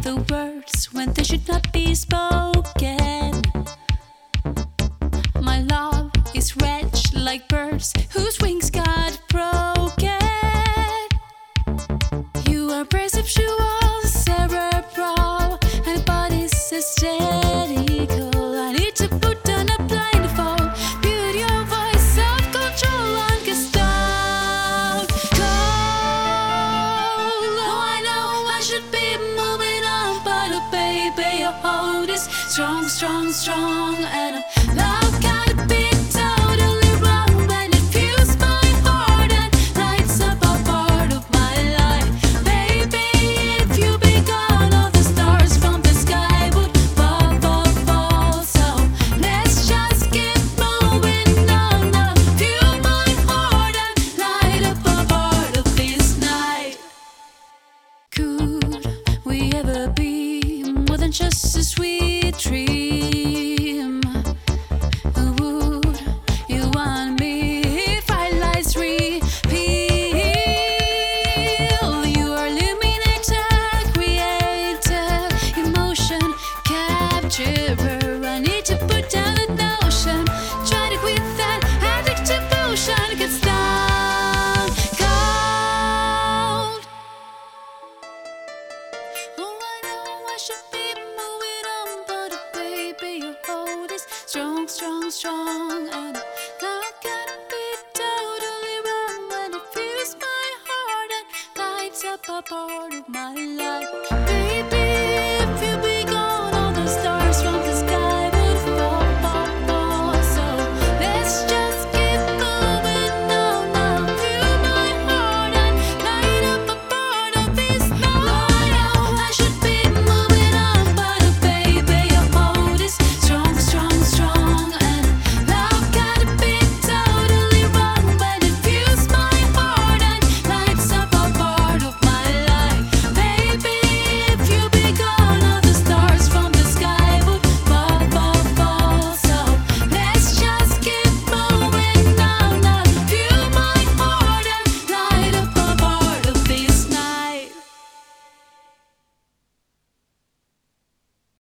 the words when they should not be spoken. My love is wretched like birds whose wings got broken. You are perceptual, cerebral, and body's hysterical. I need to put on a blindfold, build your voice, self-control, and get stoned cold. Oh, I know I should be moving on, but oh baby, your hold is strong, strong, strong, and love gotta be totally wrong when it fuels my heart and lights up a part of my life. Baby, if you be gone, all the stars from the sky would fall. So let's just keep moving on. Now fuel my heart and light up a part of this night. Could we ever be more than just a sweet dream? Would you want me if our lights repeal? You are illuminator, creator, emotion capturer. I need to put down the notion, try to quit that addictive potion, get stone cold. Oh, I know I should be moving on, but oh baby, your hold is strong, strong, strong, and love gotta be totally wrong when it fills my heart and lights up a part of my life.